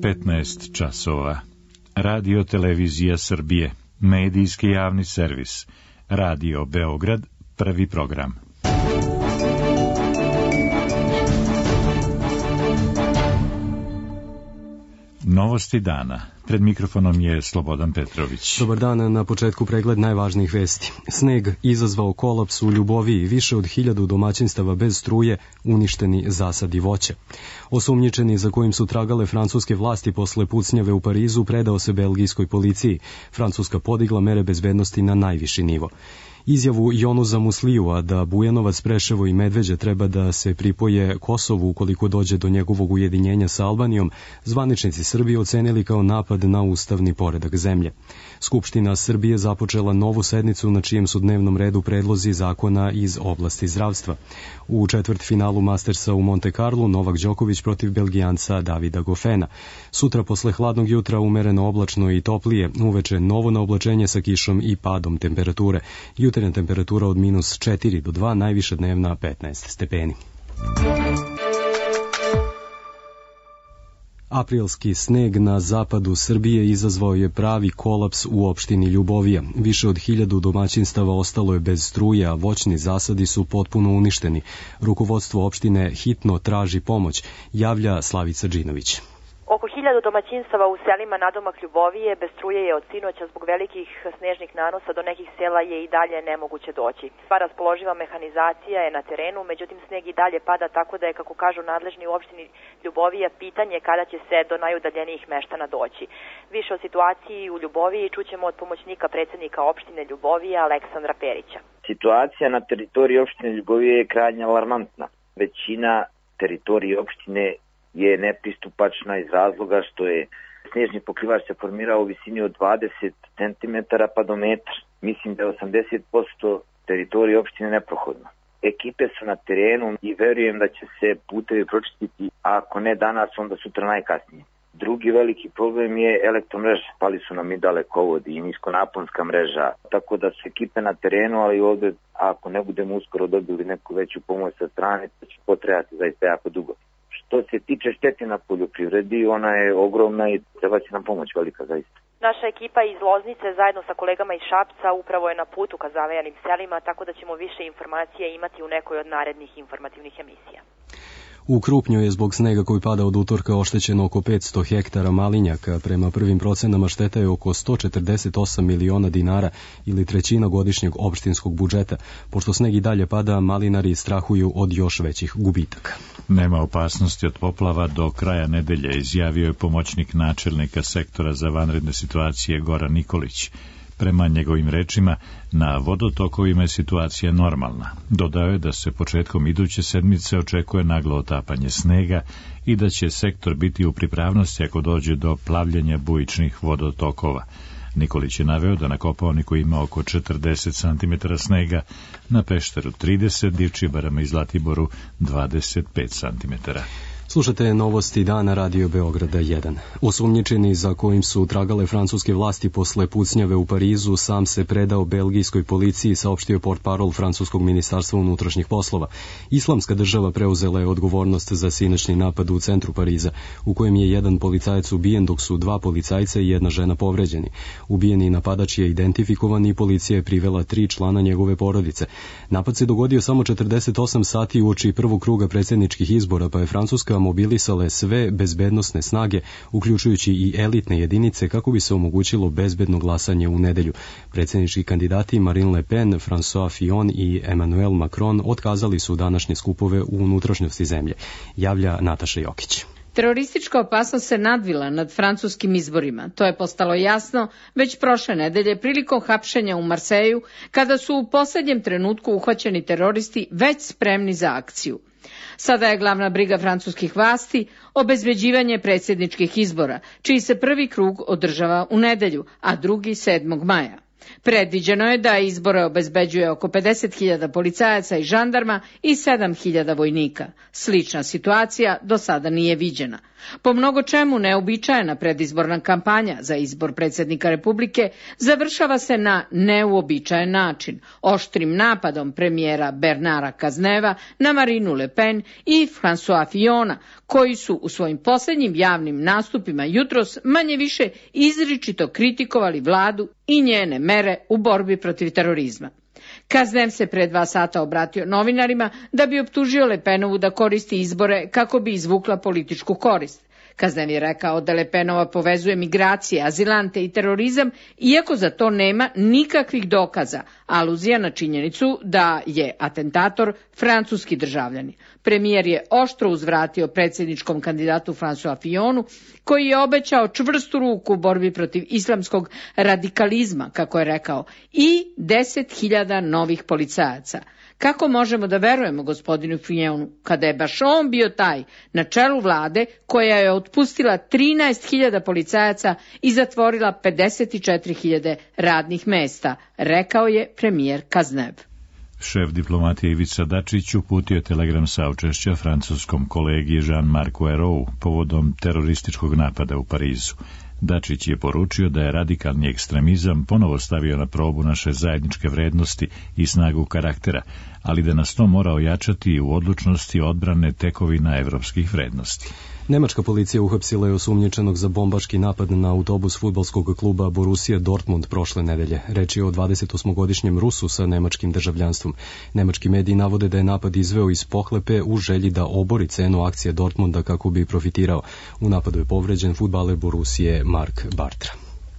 15 časova. Radio Televizija Srbije, medijski javni servis, Radio Beograd, prvi program. Novosti dana. Pred mikrofonom je Slobodan Petrović. Dobar dan, na početku pregled najvažnijih vesti. Sneg izazvao kolaps u Ljuboviji, više od 1000 domaćinstava bez struje, uništeni zasadi voća. Osumnjičeni za kojim su tragale francuske vlasti posle pucnjave u Parizu predao se belgijskoj policiji. Francuska podigla mere bezbednosti na najviši nivo. Izjavu Jonuza Muslijua da Bujanovac, Preševo i Medveđa treba da se pripoje Kosovu ukoliko dođe do njegovog ujedinjenja sa Albanijom, zvaničnici Srbije ocenili kao napad na ustavni poredak zemlje. Skupština Srbije započela novu sednicu na čijem su dnevnom redu predlozi zakona iz oblasti zdravstva. U četvrtfinalu Mastersa u Monte Carlu Novak Đoković protiv Belgijanca Davida Goffena. Sutra posle hladnog jutra umereno oblačno i toplije, uveče novo na oblačenje sa kišom i padom temperature. Jutarnja temperatura od -4 do 2, najviša dnevna 15 stepeni. Aprilski sneg na zapadu Srbije izazvao je pravi kolaps u opštini Ljubovija. Više od 1000 domaćinstava ostalo je bez struje, a voćni zasadi su potpuno uništeni. Rukovodstvo opštine hitno traži pomoć, javlja Slavica Džinović. Oko 1000 domaćinstava u selima nadomak Ljubovije bez struje je od sinoća zbog velikih snežnih nanosa do nekih sela je i dalje nemoguće doći. Sva raspoloživa mehanizacija je na terenu, međutim sneg i dalje pada, tako da je, kako kažu nadležni u opštini Ljubovija, pitanje kada će se do najudaljenijih meštana doći. Više o situaciji u Ljuboviji čućemo od pomoćnika predsednika opštine Ljubovija Aleksandra Perića. Situacija na teritoriji opštine Ljubovije je krajnje alarmantna. Većina teritorije opštine je nepristupačna iz razloga što je snežni pokrivač se formirao u visini od 20 cm pa do metra. Mislim da je 80% teritorije opštine neprohodno. Ekipe su na terenu i verujem da će se putevi pročistiti, a ako ne danas, onda sutra najkasnije. Drugi veliki problem je elektromreža. Pali su nam i dalekovodi i niskonaponska mreža, tako da su ekipe na terenu, ali ovde ako ne budemo uskoro dobili neku veću pomoć sa strane, to će potrebati zaista jako dugo. Što se tiče štete na poljoprivredi, ona je ogromna i treba će nam pomoć velika zaista. Naša ekipa iz Loznice zajedno sa kolegama iz Šapca upravo je na putu ka zavejanim selima, tako da ćemo više informacija imati u nekoj od narednih informativnih emisija. U Krupnju je zbog snega koji pada od utorka oštećeno oko 500 hektara malinjaka. Prema prvim procenama šteta je oko 148 miliona dinara ili trećina godišnjeg opštinskog budžeta. Pošto sneg i dalje pada, malinari strahuju od još većih gubitaka. Nema opasnosti od poplava do kraja nedelje, izjavio je pomoćnik načelnika sektora za vanredne situacije Goran Nikolić. Prema njegovim rečima, na vodotokovima je situacija normalna. Dodao je da se početkom iduće sedmice očekuje naglo otapanje snega i da će sektor biti u pripravnosti ako dođe do plavljenja bujičnih vodotokova. Nikolić je naveo da na Kopaoniku ima oko 40 cm snega, na Pešteru 30, Divčibarama i Zlatiboru 25 cm. Slušate novosti dana Radio Beograda 1. Osumnjičeni za kojim su tragale francuske vlasti posle pucnjave u Parizu sam se predao belgijskoj policiji, saopštio portparol francuskog ministarstva unutrašnjih poslova. Islamska država preuzela je odgovornost za sinoćni napad u centru Pariza, u kojem je jedan policajac ubijen dok su 2 policajca i 1 žena povređeni. Ubijeni napadač je identifikovan i policija je privela 3 člana njegove porodice. Napad se dogodio samo 48 sati uoči prvog kruga predsjedničkih izbora, pa je Francuska mobilisale sve bezbednosne snage, uključujući i elitne jedinice, kako bi se omogućilo bezbedno glasanje u nedelju. Predsjednički kandidati Marine Le Pen, François Fillon i Emmanuel Macron otkazali su današnje skupove u unutrašnjosti zemlje, javlja Nataša Jokić. Teroristička opasnost se nadvila nad francuskim izborima. To je postalo jasno već prošle nedelje prilikom hapšenja u Marseju, kada su u posljednjem trenutku uhvaćeni teroristi već spremni za akciju. Sada je glavna briga francuskih vlasti obezbeđivanje predsjedničkih izbora, čiji se prvi krug održava u nedelju, a drugi 7. maja. Predviđeno je da izbore obezbeđuje oko 50.000 policajaca i žandarma i 7.000 vojnika. Slična situacija do sada nije viđena. Po mnogo čemu neuobičajena predizborna kampanja za izbor predsjednika Republike završava se na neuobičajen način, oštrim napadom premijera Bernara Cazeneuva na Marinu Le Pen i François Fillona, koji su u svojim posljednjim javnim nastupima jutros manje više izričito kritikovali vladu i njene mere u borbi protiv terorizma. Cazeneuv se pre 2 sata obratio novinarima da bi optužio Le Penovu da koristi izbore kako bi izvukla političku korist. Cazeneuv je rekao da Le Penova povezuje migracije, azilante i terorizam, iako za to nema nikakvih dokaza, aluzija na činjenicu da je atentator francuski državljanin. Premijer je oštro uzvratio predsjedničkom kandidatu François Fillonu, koji je obećao čvrstu ruku u borbi protiv islamskog radikalizma, kako je rekao, i 10.000 novih policajaca. Kako možemo da verujemo gospodinu Fillonu kada je baš on bio taj na čelu vlade koja je otpustila 13.000 policajaca i zatvorila 54.000 radnih mesta, rekao je premijer Cazeneuv. Šef diplomatije Ivica Dačić uputio je telegram saučešća francuskom kolegi Jean-Marc Ayrault povodom terorističkog napada u Parizu. Dačić je poručio da je radikalni ekstremizam ponovo stavio na probu naše zajedničke vrednosti i snagu karaktera, ali da nas to mora ojačati u odlučnosti odbrane tekovina evropskih vrednosti. Nemačka policija uhapsila je osumnjičenog za bombaški napad na autobus fudbalskog kluba Borussia Dortmund prošle nedelje. Reč je o 28-godišnjem Rusu sa nemačkim državljanstvom. Nemački mediji navode da je napad izveo iz pohlepe u želji da obori cenu akcije Dortmunda kako bi profitirao. U napadu je povređen fudbaler Borussije Mark Bartra.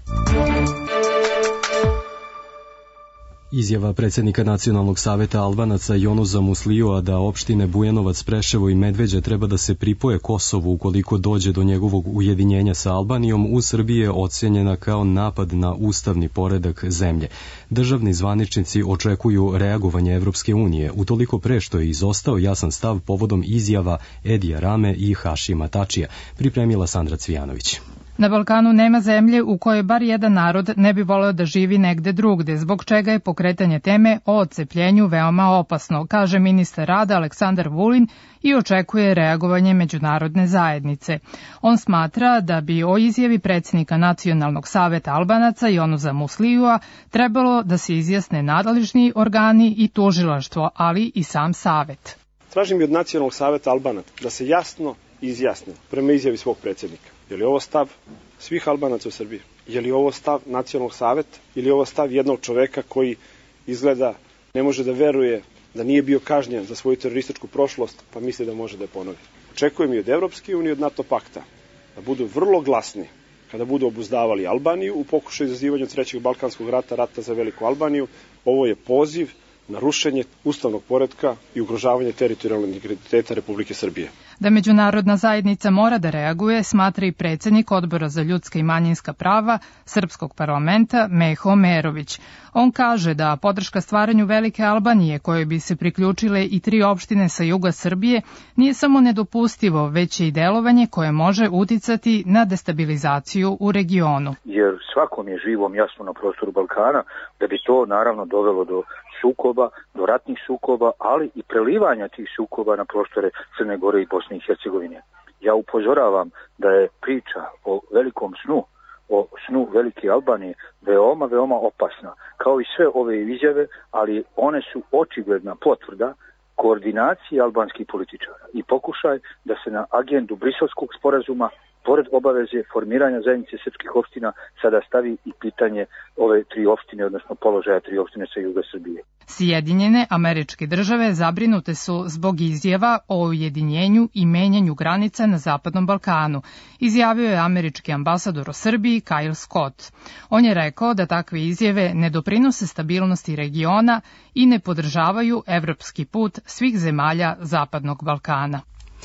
Izjava predsjednika Nacionalnog saveta Albanaca Jonusa Muslioa da opštine Bujanovac, Preševo i Medveđa treba da se pripoje Kosovu ukoliko dođe do njegovog ujedinjenja sa Albanijom u Srbiji je ocenjena kao napad na ustavni poredak zemlje. Državni zvaničnici očekuju reagovanje Evropske unije, utoliko pre što je izostao jasan stav povodom izjava Edija Rame i Hašima Tačija, pripremila Sandra Cvijanović. Na Balkanu nema zemlje u kojoj bar jedan narod ne bi voleo da živi negde drugde, zbog čega je pokretanje teme o odcepljenju veoma opasno, kaže ministar rada Aleksandar Vulin i očekuje reagovanje međunarodne zajednice. On smatra da bi o izjavi predsjednika Nacionalnog saveta Albanaca Jonusa Muslioa trebalo da se izjasne nadležni organi i tužilaštvo, ali i sam savet. Tražim i od Nacionalnog saveta Albanaca da se jasno izjasne prema izjavi svog predsjednika. Je li ovo stav svih Albanaca u Srbiji? Je li ovo stav Nacionalnog saveta ili je ovo stav jednog čoveka koji izgleda ne može da veruje da nije bio kažnjen za svoju terorističku prošlost, pa misli da može da je ponovi? Očekujem i od Evropske unije i od NATO pakta da budu vrlo glasni kada budu obuzdavali Albaniju u pokušaju izazivanja Trećeg Balkanskog rata, rata za Veliku Albaniju. Ovo je poziv na rušenje ustavnog poretka i ugrožavanje teritorijalnog integriteta Republike Srbije. Da međunarodna zajednica mora da reaguje, smatra i predsjednik Odbora za ljudska i manjinska prava Srpskog parlamenta Meho Merović. On kaže da podrška stvaranju Velike Albanije, kojoj bi se priključile i 3 opštine sa juga Srbije, nije samo nedopustivo, već je i delovanje koje može uticati na destabilizaciju u regionu. Jer svakom je živom jasno na prostoru Balkana da bi to naravno dovelo do sukoba, do ratnih sukoba, ali i prelivanja tih sukoba na prostore Crne Gore i Bosne i Hercegovine. Ja upozoravam da je priča o velikom snu, o snu Velike Albanije veoma, veoma opasna, kao i sve ove izjave, ali one su očigledna potvrda koordinacije albanskih političara i pokušaj da se na agendu Briselskog sporazuma, pored obaveze formiranja zajednice srpskih opština, sada stavi i pitanje ove 3 opštine, odnosno položaja 3 opštine sa juga Srbije. Sjedinjene Američke Države zabrinute su zbog izjava o ujedinjenju i menjanju granica na Zapadnom Balkanu, izjavio je američki ambasador u Srbiji Kyle Scott. On je rekao da takve izjave ne doprinose stabilnosti regiona i ne podržavaju evropski put svih zemalja Zapadnog Balkana.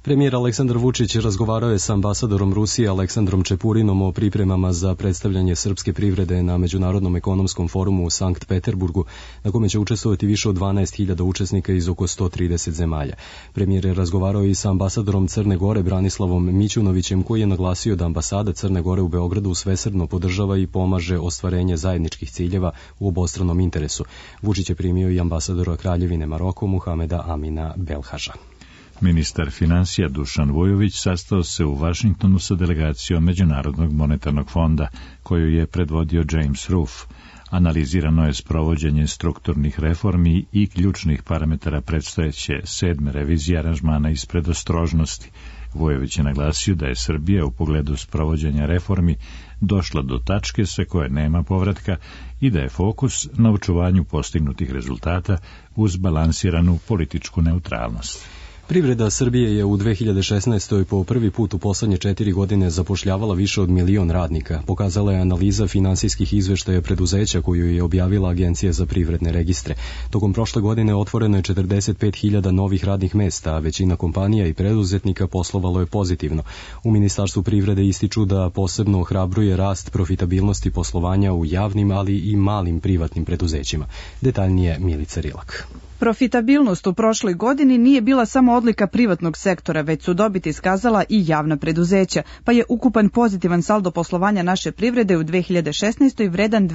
Premijer Aleksandar Vučić razgovarao je sa ambasadorom Rusije Aleksandrom Čepurinom o pripremama za predstavljanje srpske privrede na Međunarodnom ekonomskom forumu u Sankt Peterburgu, na kome će učestvovati više od 12.000 učesnika iz oko 130 zemalja. Premijer je razgovarao i sa ambasadorom Crne Gore Branislavom Mićunovićem, koji je naglasio da ambasada Crne Gore u Beogradu svesrdno podržava i pomaže ostvarenje zajedničkih ciljeva u obostranom interesu. Vučić je primio i ambasadora Kraljevine Maroko Muhameda Amina Belhaža. Ministar finansija Dušan Vujović sastao se u Vašingtonu sa delegacijom Međunarodnog monetarnog fonda, koju je predvodio James Ruff. Analizirano je sprovođenje strukturnih reformi i ključnih parametara predstojeće 7. revizije aranžmana iz predostrožnosti. Vujović je naglasio da je Srbija u pogledu sprovođenja reformi došla do tačke sa koje nema povratka i da je fokus na očuvanju postignutih rezultata uz balansiranu političku neutralnost. Privreda Srbije je u 2016. po prvi put u poslednje 4 godine zapošljavala više od 1.000.000 radnika, pokazala je analiza finansijskih izveštaja preduzeća koju je objavila Agencija za privredne registre. Tokom prošle godine otvoreno je 45.000 novih radnih mesta, a većina kompanija i preduzetnika poslovalo je pozitivno. U Ministarstvu privrede ističu da posebno ohrabruje rast profitabilnosti poslovanja u javnim, ali i malim privatnim preduzećima. Detaljnije Milica Rilak. Profitabilnost u prošloj godini nije bila samo odlika privatnog sektora, već su dobit iskazala i javna preduzeća, pa je ukupan pozitivan saldo poslovanja naše privrede u 2016. vredan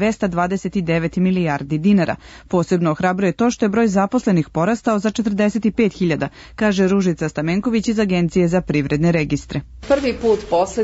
229 milijardi dinara. Posebno ohrabruje to što je broj zaposlenih porastao za 45.000, kaže Ružica Stamenković iz Agencije za privredne registre. Prvi put posle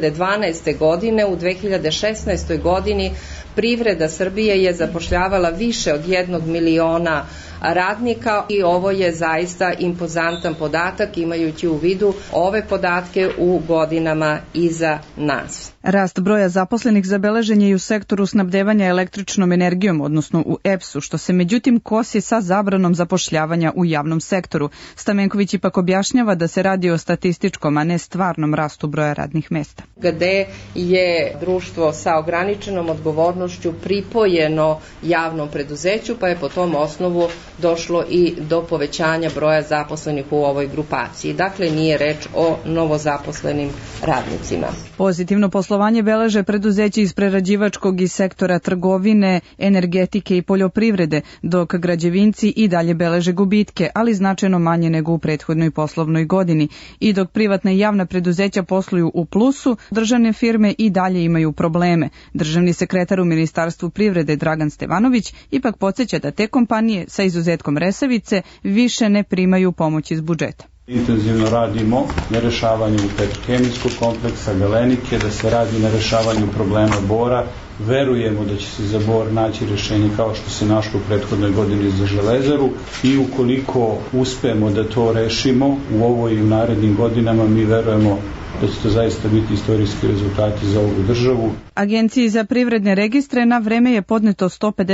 2012. godine u 2016. godini privreda Srbije je zapošljavala više od 1.000.000 radnika i ovo je zaista impozantan podatak imajući u vidu ove podatke u godinama iza nas. Rast broja zaposlenih zabeležen je i u sektoru snabdevanja električnom energijom, odnosno u EPS-u, što se međutim kosi sa zabranom zapošljavanja u javnom sektoru. Stamenković ipak objašnjava da se radi o statističkom, a ne stvarnom rastu broja radnih mesta. Gde je društvo sa ograničenom odgovornošću pripojeno javnom preduzeću, pa je po tom osnovu došlo i do povećanja broja zaposlenih u ovoj grupaciji. Dakle, nije reč o novozaposlenim radnicima. Pozitivno poslovanje beleže preduzeće iz prerađivačkog i sektora trgovine, energetike i poljoprivrede, dok građevinci i dalje beleže gubitke, ali značajno manje nego u prethodnoj poslovnoj godini. I dok privatna i javna preduzeća posluju u plusu, državne firme i dalje imaju probleme. Državni sekretar u Ministarstvu privrede Dragan Stevanović ipak podsjeća da te kompanije sa izuzetkom Resavice više ne primaju pomoć iz budžeta. Intenzivno radimo na rešavanju petrokemijskog kompleksa, Galenike, da se radi na rešavanju problema Bora. Verujemo da će se za Bor naći rešenje kao što se našlo u prethodnoj godini za Železaru i ukoliko uspemo da to rešimo u ovoj i u narednim godinama, mi verujemo da će to zaista biti istorijski rezultati za ovu državu. Agenciji za privredne registre na vreme je podneto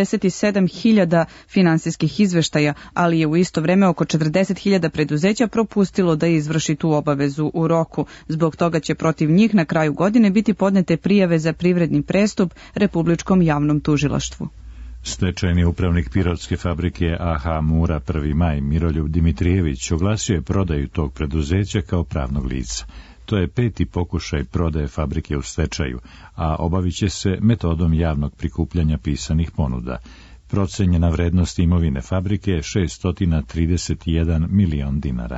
157.000 finansijskih izveštaja, ali je u isto vreme oko 40.000 preduzeća propustilo da izvrši tu obavezu u roku. Zbog toga će protiv njih na kraju godine biti podnete prijave za privredni prestup Republičkom javnom tužilaštvu. Stečajni upravnik pirotske fabrike AH Mura 1. maj Miroljub Dimitrijević oglasio je prodaju tog preduzeća kao pravnog lica. To je 5. pokušaj prodaje fabrike u stečaju, a obavit će se metodom javnog prikupljanja pisanih ponuda. Procenjena vrednost imovine fabrike je 631 milion dinara.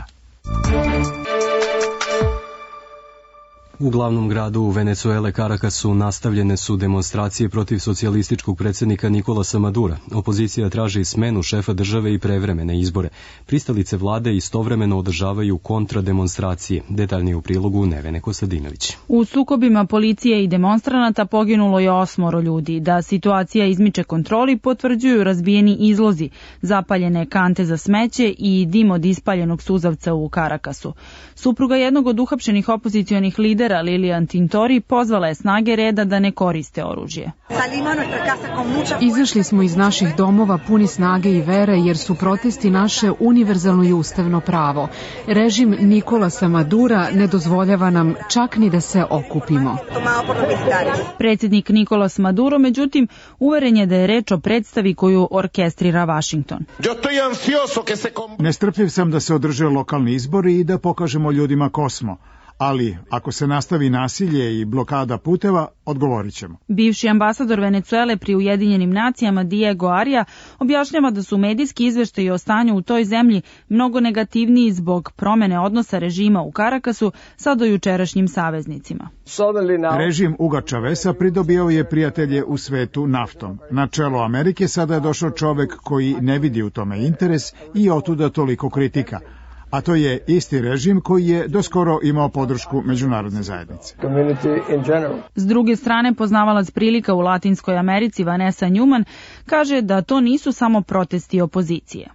U glavnom gradu Venecuele Caracasu nastavljene su demonstracije protiv socijalističkog predsjednika Nikolasa Madura. Opozicija traži smenu šefa države i prevremene izbore. Pristalice vlade istovremeno održavaju kontrademonstracije. Detaljnije u prilogu Nevene Kostadinović. U sukobima policije i demonstranata poginulo je 8 ljudi. Da situacija izmiče kontroli potvrđuju razbijeni izlozi, zapaljene kante za smeće i dim od ispaljenog suzavca u Caracasu. Supruga jednog od uhapšenih opozicionih lidera lidera Lilian Tintori pozvala je snage reda da ne koriste oružje. Izašli smo iz naših domova puni snage i vere jer su protesti naše univerzalno i ustavno pravo. Režim Nikolasa Madura ne dozvoljava nam čak ni da se okupimo. Predsjednik Nikolas Maduro, međutim, uveren je da je reč o predstavi koju orkestrira Washington. Nestrpljiv sam da se održe lokalni izbori i da pokažemo ljudima ko smo. Ali, ako se nastavi nasilje i blokada puteva, odgovorit ćemo. Bivši ambasador Venecuele pri Ujedinjenim nacijama Diego Aria objašnjava da su medijski izveštaji o stanju u toj zemlji mnogo negativniji zbog promene odnosa režima u Karakasu sa dojučerašnjim saveznicima. Režim Uga Čavesa pridobio je prijatelje u svetu naftom. Na čelo Amerike sada je došao čovek koji ne vidi u tome interes i otuda toliko kritika. A to je isti režim koji je doskoro imao podršku međunarodne zajednice. S druge strane, poznavalac prilika u Latinskoj Americi Vanessa Newman kaže da to nisu samo protesti opozicije.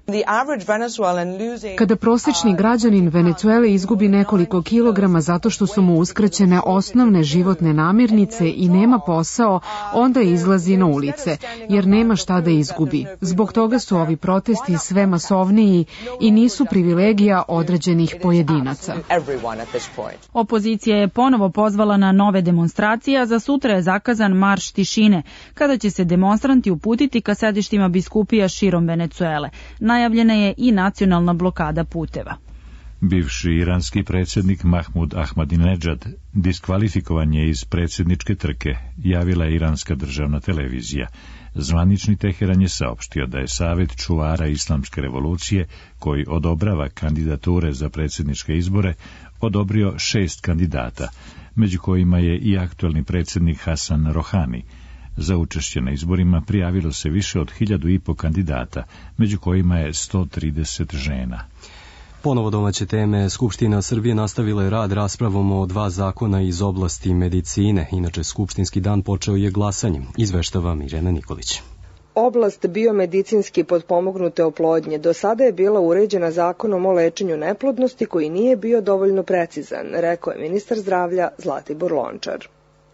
Kada prosječni građanin Venecuele izgubi nekoliko kilograma zato što su mu uskraćene osnovne životne namirnice i nema posao, onda izlazi na ulice, jer nema šta da izgubi. Zbog toga su ovi protesti sve masovniji i nisu privilegija određenih pojedinaca. Opozicija je ponovo pozvala na nove demonstracije, a za sutra je zakazan marš tišine, kada će se demonstranti uputiti ka sedištima biskupija širom Venecuele. Najavljena je i nacionalna blokada puteva. Bivši iranski predsjednik Mahmud Ahmadinejad diskvalifikovan je iz predsjedničke trke, javila je iranska državna televizija. Zvanični Teheran je saopštio da je Savet čuvara Islamske revolucije, koji odobrava kandidature za predsjedničke izbore, odobrio 6 kandidata, među kojima je i aktuelni predsjednik Hasan Rohani. Za učešće na izborima prijavilo se više od 1500 kandidata, među kojima je 130 žena. Ponovo domaće teme. Skupština Srbije nastavila je rad raspravom o 2 zakona iz oblasti medicine. Inače, skupštinski dan počeo je glasanjem. Izveštava Mirjana Nikolić. Oblast biomedicinski potpomognute oplodnje do sada je bila uređena zakonom o lečenju neplodnosti koji nije bio dovoljno precizan, rekao je ministar zdravlja Zlatibor Lončar.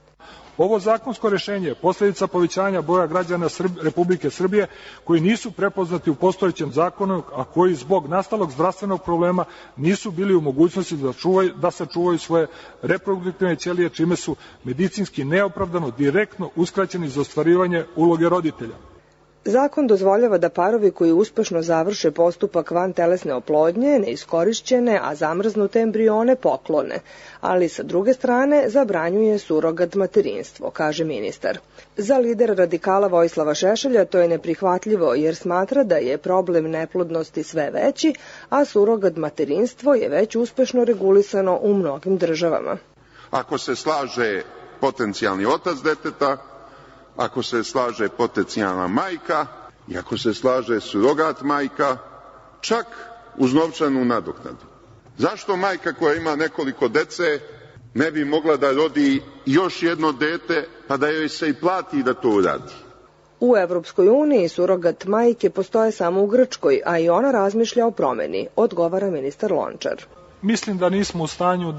Ovo zakonsko rešenje je posljedica povećanja broja građana Republike Srbije koji nisu prepoznati u postojećem zakonu, a koji zbog nastalog zdravstvenog problema nisu bili u mogućnosti da sačuvaju svoje reproduktivne ćelije, čime su medicinski neopravdano direktno uskraćeni za ostvarivanje uloge roditelja. Zakon dozvoljava da parovi koji uspešno završe postupak vantelesne oplodnje, neiskorišćene, a zamrznute embrione poklone, ali sa druge strane zabranjuje surogat materinstvo, kaže ministar. Za lidera radikala Vojislava Šešelja to je neprihvatljivo jer smatra da je problem neplodnosti sve veći, a surogat materinstvo je već uspešno regulisano u mnogim državama. Ako se slaže potencijalni otac deteta, ako se slaže potencijalna majka i ako se slaže surogat majka, čak uz novčanu nadoknadu. Zašto majka koja ima nekoliko dece ne bi mogla da rodi još jedno dete, pa da joj se i plati da to uradi? U Evropskoj uniji surogat majke postoje samo u Grčkoj, a i ona razmišlja o promeni, odgovara ministar Lončar. Mislim da nismo u stanju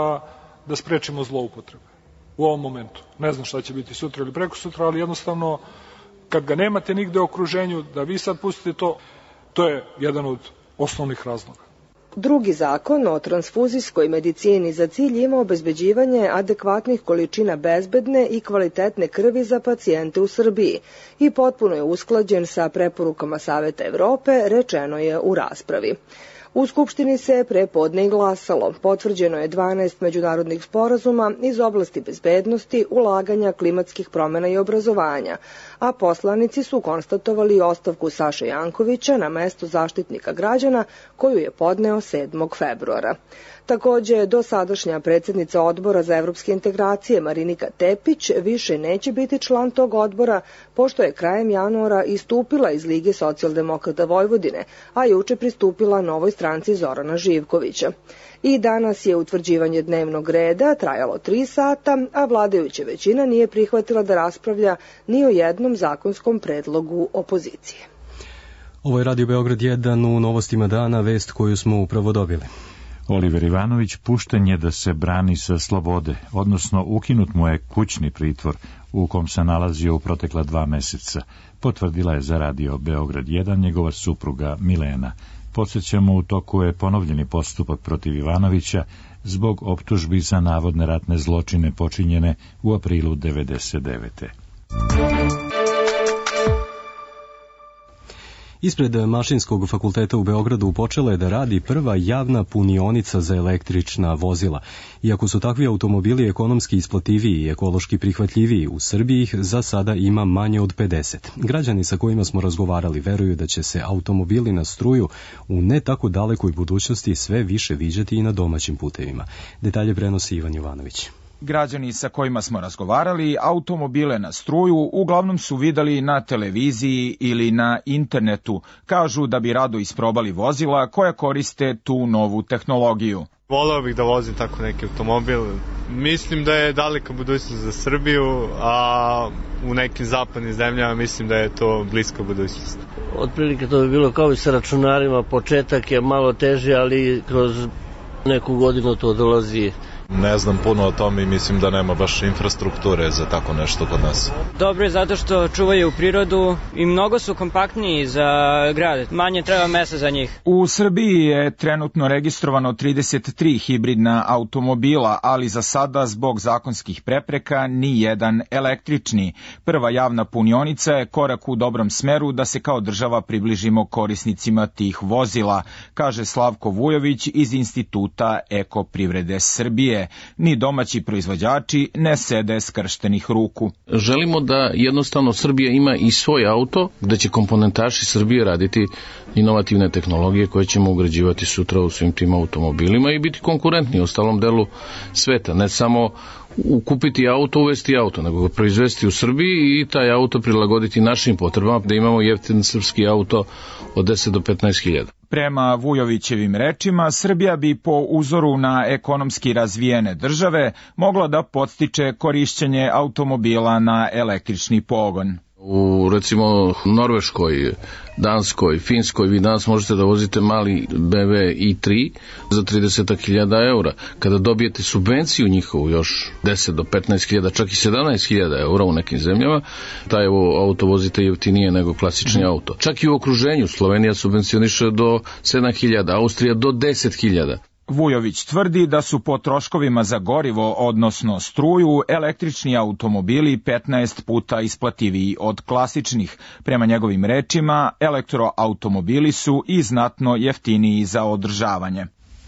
da sprečimo zloupotrebe u ovom momentu. Ne znam šta će biti sutra ili prekosutra, ali jednostavno kad ga nemate nigde u okruženju, da vi sad pustite to je jedan od osnovnih razloga. Drugi zakon o transfuzijskoj medicini za cilj ima obezbeđivanje adekvatnih količina bezbedne i kvalitetne krvi za pacijente u Srbiji i potpuno je usklađen sa preporukama Saveta Evrope, rečeno je u raspravi. U Skupštini se prepodne i glasalo. Potvrđeno je 12 međunarodnih sporazuma iz oblasti bezbednosti, ulaganja, klimatskih promjena i obrazovanja, a poslanici su konstatovali ostavku Saše Jankovića na mesto zaštitnika građana koju je podneo 7. februara. Takođe, dosadašnja predsjednica odbora za evropske integracije Marinika Tepić više neće biti član tog odbora, pošto je krajem januara istupila iz Lige socijaldemokrata Vojvodine, a juče pristupila novoj stranci Zorana Živkovića. I danas je utvrđivanje dnevnog reda trajalo 3 sata, a vladajuća većina nije prihvatila da raspravlja ni o jednom zakonskom predlogu opozicije. Ovo je Radio Beograd 1 u novostima dana, vest koju smo upravo dobili. Oliver Ivanović pušten je da se brani sa slobode, odnosno ukinut mu je kućni pritvor u kom se nalazio u protekla 2 meseca, potvrdila je za radio Beograd 1 njegova supruga Milena. Podsjećamo, u toku je ponovljeni postupak protiv Ivanovića zbog optužbi za navodne ratne zločine počinjene u aprilu 1999. Ispred Mašinskog fakulteta u Beogradu počela je da radi prva javna punionica za električna vozila. Iako su takvi automobili ekonomski isplativiji i ekološki prihvatljiviji, u Srbiji ih za sada ima manje od 50. Građani sa kojima smo razgovarali veruju da će se automobili na struju u ne tako dalekoj budućnosti sve više viđati i na domaćim putevima. Detalje prenosi Ivan Jovanović. Građani sa kojima smo razgovarali automobile na struju uglavnom su videli na televiziji ili na internetu. Kažu da bi rado isprobali vozila koja koriste tu novu tehnologiju. Voleo bih da vozim tako neki automobil. Mislim da je daleka budućnost za Srbiju, a u nekim zapadnim zemljama mislim da je to bliska budućnost. Otprilike to bi bilo kao i sa računarima. Početak je malo teži, ali kroz neku godinu to dolazi. Ne znam puno o tome i mislim da nema baš infrastrukture za tako nešto kod nas. Dobro je zato što čuvaju prirodu i mnogo su kompaktniji za grad. Manje treba mesta za njih. U Srbiji je trenutno registrovano 33 hibridna automobila, ali za sada zbog zakonskih prepreka ni jedan električni. Prva javna punionica je korak u dobrom smeru da se kao država približimo korisnicima tih vozila, kaže Slavko Vujović iz Instituta Ekoprivrede Srbije. Ni domaći proizvođači ne sede skrštenih ruku. Želimo da jednostavno Srbija ima i svoj auto, gde će komponentaši Srbije raditi inovativne tehnologije koje ćemo ugrađivati sutra u svim tim automobilima i biti konkurentni u ostalom delu sveta. Ne samo kupiti auto, uvesti auto, nego ga proizvesti u Srbiji i taj auto prilagoditi našim potrebama, da imamo jeftin srpski auto od 10 do 15.000. Prema Vujovićevim rečima, Srbija bi po uzoru na ekonomski razvijene države mogla da podstiče korišćenje automobila na električni pogon. U recimo Norveškoj, Danskoj, Finskoj vi danas možete da vozite mali BMW i3 za 30.000 eura. Kada dobijete subvenciju njihovu još 10 do 15.000, čak i 17.000 eura u nekim zemljama, taj auto vozite jeftinije nego klasični auto. Čak i u okruženju Slovenija subvencioniše do 7.000, Austrija do 10.000. Vujović tvrdi da su po troškovima za gorivo, odnosno struju, električni automobili 15 puta isplativiji od klasičnih. Prema njegovim rečima, elektroautomobili su i znatno jeftiniji za održavanje.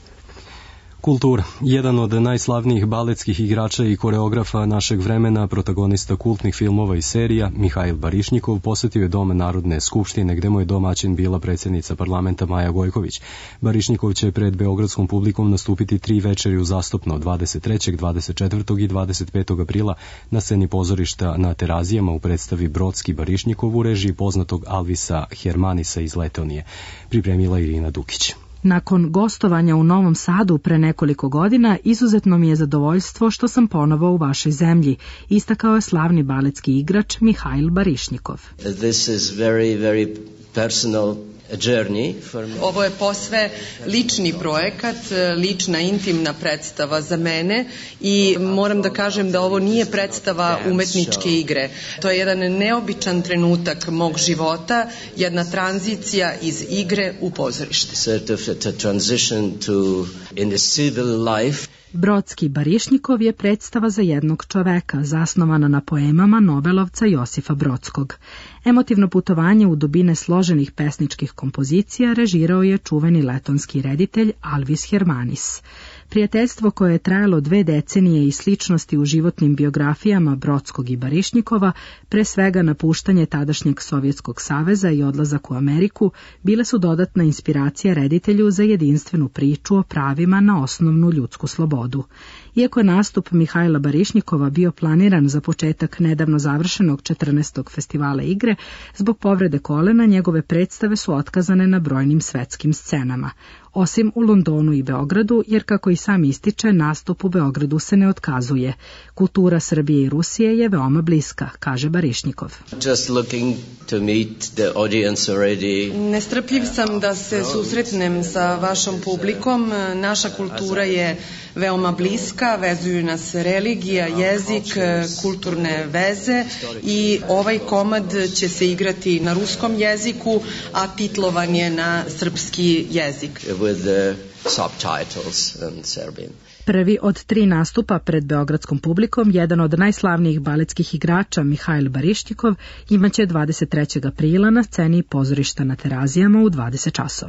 Kultura. Jedan od najslavnijih baletskih igrača i koreografa našeg vremena, protagonista kultnih filmova i serija, Mihail Barišnikov, posetio je Dom Narodne skupštine, gde mu je domaćin bila predsjednica parlamenta Maja Gojković. Barišnikov će pred beogradskom publikom nastupiti 3 večeri uzastopno, 23., 24. i 25. aprila na sceni pozorišta na Terazijama u predstavi Brodski Barišnikov u režiji poznatog Alvisa Hermanisa iz Letonije. Pripremila Irina Dukić. Nakon gostovanja u Novom Sadu pre nekoliko godina, izuzetno mi je zadovoljstvo što sam ponovo u vašoj zemlji, istakao je slavni baletski igrač Mihail Barišnikov. This is very, very personal journey for me. Ovo je posve lični projekat, lična intimna predstava za mene i moram da kažem da ovo nije predstava umetničke igre. To je jedan neobičan trenutak mog života, jedna tranzicija iz igre u pozorište. Sort of a transition to in the civil life. Brodski Barišnikov je predstava za jednog čoveka, zasnovana na poemama nobelovca Josifa Brodskog. Emotivno putovanje u dubine složenih pesničkih kompozicija režirao je čuveni letonski reditelj Alvis Hermanis. Prijateljstvo koje je trajalo 2 decenije i sličnosti u životnim biografijama Brodskog i Barišnikova, pre svega napuštanje tadašnjeg Sovjetskog saveza i odlazak u Ameriku, bile su dodatna inspiracija reditelju za jedinstvenu priču o pravima na osnovnu ljudsku slobodu. Iako je nastup Mihaila Barišnikova bio planiran za početak nedavno završenog 14. festivala igre, zbog povrede kolena njegove predstave su otkazane na brojnim svetskim scenama. osim u Londonu i Beogradu, jer kako i sam ističe, nastup u Beogradu se ne otkazuje. Kultura Srbije i Rusije je veoma bliska, kaže Barišnikov. Just looking to meet the audience already. Nestrpljiv sam da se susretnem sa vašom publikom. Naša kultura je veoma bliska, vezuju nas religija, jezik, kulturne veze i ovaj komad će se igrati na ruskom jeziku, a titlovan je na srpski jezik. With the subtitles in Serbian. Prvi od 3 nastupa pred beogradskom publikom, jedan od najslavnijih baletskih igrača, Mihajl Barišnikov, imaće 23. aprila na sceni pozorišta na Terazijama u 20 časova.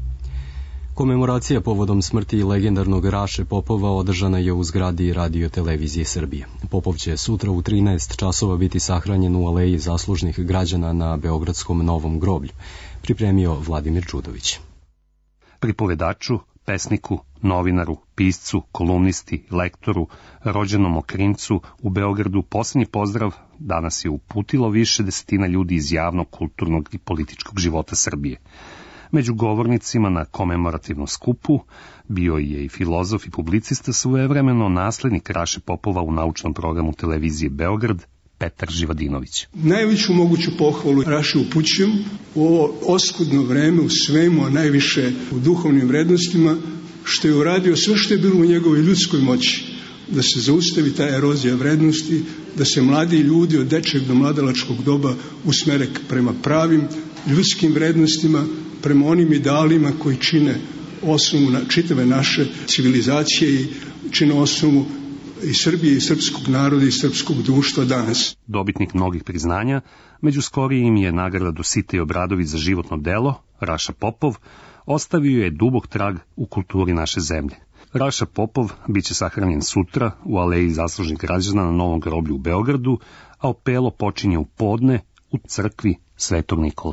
Komemoracija povodom smrti legendarnog Raše Popova održana je u zgradi Radio televizije Srbije. Popov će sutra u 13 časova biti sahranjen u aleji zaslužnih građana na Beogradskom Novom groblju, pripremio Vladimir Čudović. Pripovedaču, pesniku, novinaru, piscu, kolumnisti, lektoru, rođenom Okrincu u Beogradu posljednji pozdrav danas je uputilo više desetina ljudi iz javnog, kulturnog i političkog života Srbije. Među govornicima na komemorativnom skupu bio je i filozof i publicista svojevremeno naslednik Raše Popova u naučnom programu televizije Beograd, Petar Živadinović. Najveću moguću pohvalu Raši upućujem u ovo oskudno vreme u svemu, a najviše u duhovnim vrednostima, što je uradio sve što je bilo u njegovoj ljudskoj moći, da se zaustavi ta erozija vrednosti, da se mladi ljudi od dečeg do mladalačkog doba usmere prema pravim ljudskim vrednostima, prema onim idealima koji čine osnovu čitave naše civilizacije i čine osnovu i Srbije i srpskog naroda i srpskog društva danas. Dobitnik mnogih priznanja, među skorijim je nagrada Dositej Obradović za životno delo, Raša Popov, ostavio je dubok trag u kulturi naše zemlje. Raša Popov biće sahranjen sutra u aleji zaslužnih građana na Novom groblju u Beogradu, a opelo počinje u podne u crkvi Svetog Nikole.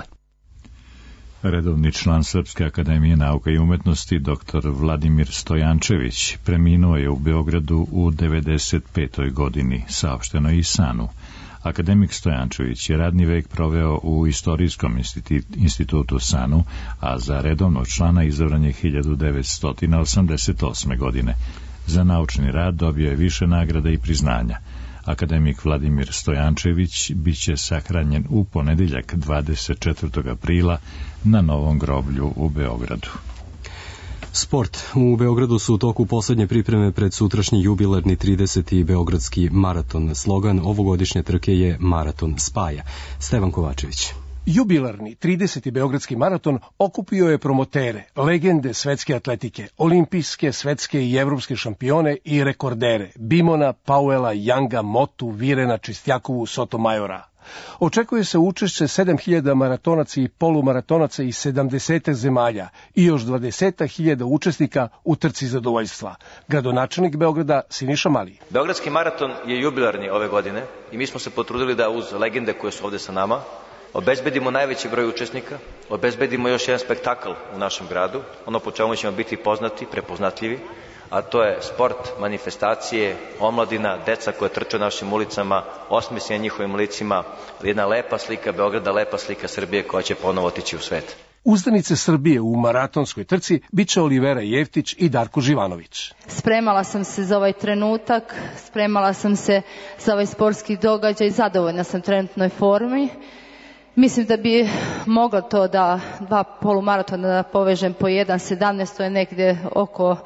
Redovni član Srpske akademije nauka i umetnosti dr. Vladimir Stojančević preminuo je u Beogradu u 95. godini, saopšteno i SANU. Akademik Stojančević je radni vek proveo u Istorijskom institutu SANU, a za redovnog člana izabran je 1988. godine. Za naučni rad dobio je više nagrada i priznanja. Akademik Vladimir Stojančević biće sahranjen u ponedeljak 24. aprila na Novom groblju u Beogradu. Sport. U Beogradu su u toku poslednje pripreme pred sutrašnji jubilarni 30. Beogradski maraton. Slogan ovogodišnje trke je Maraton spaja. Stevan Kovačević. Jubilarni 30. Beogradski maraton okupio je promotere, legende svetske atletike, olimpijske, svetske i evropske šampione i rekordere Bimona, Pauela, Janga, Motu, Virena, Čistjakovu, Sotomajora. Očekuje se učešće 7000 maratonaca i polumaratonaca iz 70 zemalja i još 20.000 učesnika u trci zadovoljstva. Gradonačelnik Beograda Siniša Mali. Beogradski maraton je jubilarni ove godine i mi smo se potrudili da uz legende koje su ovde sa nama obezbedimo najveći broj učesnika, obezbedimo još jedan spektakl u našem gradu, ono po čemu ćemo biti poznati, prepoznatljivi, a to je sport, manifestacije, omladina, deca koje trče našim ulicama, osmesi na njihovim licima, jedna lepa slika Beograda, lepa slika Srbije koja će ponovo otići u svet. Uzdanice Srbije u maratonskoj trci biće Olivera Jeftić i Darko Živanović. Spremala sam se za ovaj trenutak, spremala sam se za ovaj sportski događaj, zadovoljna sam trenutnoj formi. Mislim da bi mogla to da 2 polumaratona da povežem po 1.17, to je negde oko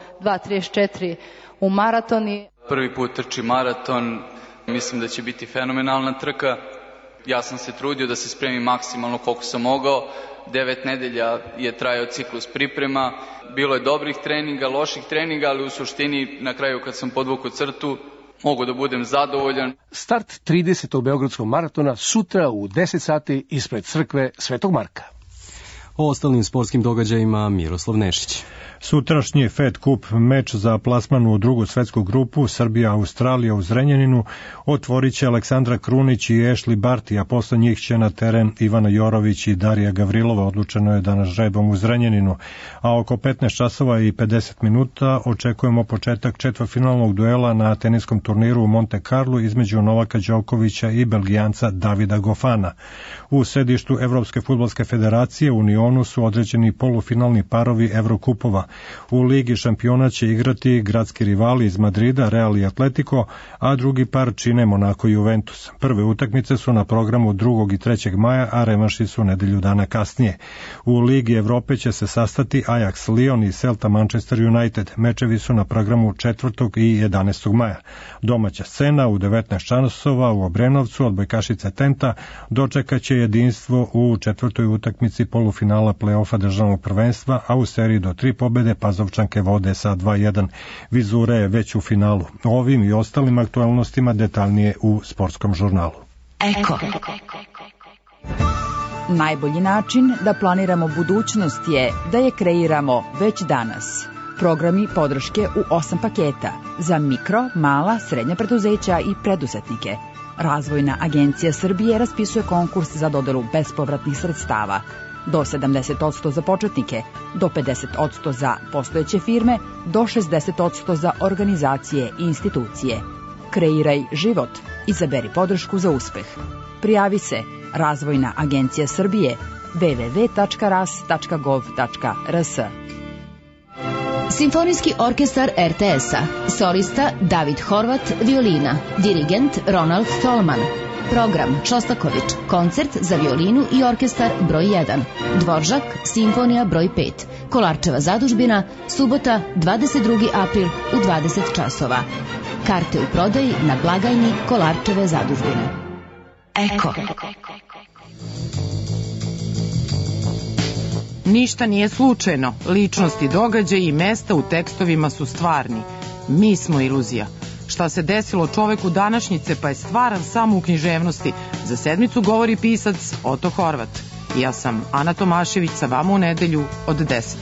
2.34 u maratoni. Prvi put trči maraton, mislim da će biti fenomenalna trka. Ja sam se trudio da se spremim maksimalno koliko sam mogao. 9 nedelja je trajao ciklus priprema. Bilo je dobrih treninga, loših treninga, ali u suštini na kraju kad sam podvukao crtu, mogu da budem zadovoljan. Start 30. Beogradskog maratona sutra u 10 sati ispred crkve Svetog Marka. O ostalim sportskim događajima Miroslav Nešić. Sutrašnji Fed Cup meč za plasman u drugu svetsku grupu Srbija-Australija u Zrenjaninu otvorit će Aleksandra Krunić i Ashley Barty, a posle njih će na teren Ivana Jorović i Darija Gavrilova. Odlučeno je danas žrebom u Zrenjaninu, a oko 15 časova i 50 minuta očekujemo početak četvrtfinalnog duela na teniskom turniru u Monte Carlo između Novaka Đokovića i Belgijanca Davida Gofana. U sedištu Evropske fudbalske federacije u Njujorku regionu su određeni polufinalni parovi Evrokupova. U Ligi šampiona će igrati gradski rivali iz Madrida, Real i Atletico, a drugi par čine Monako i Juventus. Prve utakmice su na programu 2. i 3. maja, a revanši su nedelju dana kasnije. U Ligi Evrope će se sastati Ajax, Lyon i Celta Manchester United. Mečevi su na programu 4. i 11. maja. Domaća scena u 19 časova u Obrenovcu odbojkašice Tenta dočekaće jedinstvo u 4. utakmici polufinala play-offa državnog prvenstva, a u seriji do 3 pobede Pazovčanke vode sa 2:1. Vizure je već u finalu. Ovim i ostalim aktualnostima detaljnije u sportskom žurnalu. Eko. Najbolji način da planiramo budućnost je da je kreiramo već danas. Programi podrške u 8 paketa za mikro, mala, srednja preduzeća i preduzetnike. Razvojna agencija Srbije raspisuje konkurs za dodelu bespovratnih sredstava. Do 70% za početnike, do 50% za postojeće firme, do 60% za organizacije i institucije. Kreiraj život. Izaberi podršku za uspeh. Prijavi se Razvojna agencija Srbije www.ras.gov.rs. Simfonijski orkestar RTS-a. Solista David Horvat, violina. Dirigent Ronald Tolman. Program Šostaković, koncert za violinu i orkestar broj 1. Dvoržak, simfonija broj 5. Kolarčeva zadužbina, subota 22. april u 20 časova. Karte u prodaji na blagajni Kolarčeve zadužbine. Eko. Ništa nije slučajno. Ličnosti, događaji i mesta u tekstovima su stvarni. Mi smo iluzija. Šta se desilo čoveku današnjice pa je stvaran samo u književnosti. Za sedmicu govori pisac Oto Horvat. Ja sam Ana Tomašević, sa vama u nedelju od 10.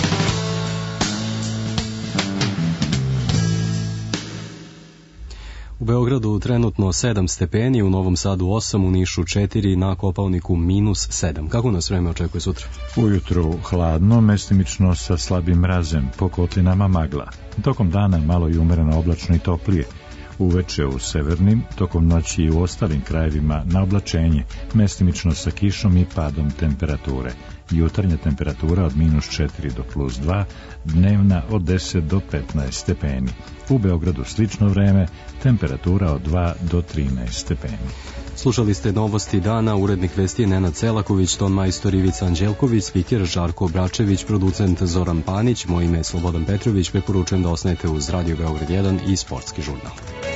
U Beogradu trenutno 7 stepeni, u Novom Sadu 8, u Nišu 4, na Kopaoniku -7. Kako nas vreme očekuje sutra? Ujutru hladno, mestimično sa slabim mrazem, po kotlinama magla. Tokom dana malo i umereno oblačno i toplije. Uveče u severnim, tokom noći i u ostalim krajevima na oblačenje, mestimično sa kišom i padom temperature. Jutarnja temperatura od -4 do +2, dnevna od 10 do 15 stepeni. U Beogradu slično vreme, temperatura od 2 do 13 stepeni. Slušali ste novosti dana, urednik vesti Nenad Celaković, ton majstor Ivica Anđelković, spiker Žarko Bračević, producent Zoran Panić, moje ime je Slobodan Petrović, preporučujem da ostanete uz Radio Beograd 1 i sportski žurnal.